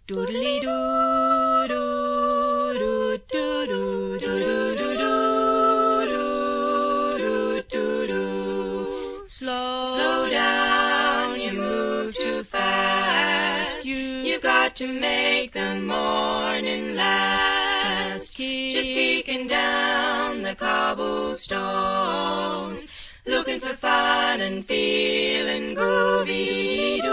Doodly doo doo doo doo doo doo doo doo doo doo. Slow down, you move too fast. You've got to make the morning last. Just kicking down the cobblestones, looking for fun and feeling groovy.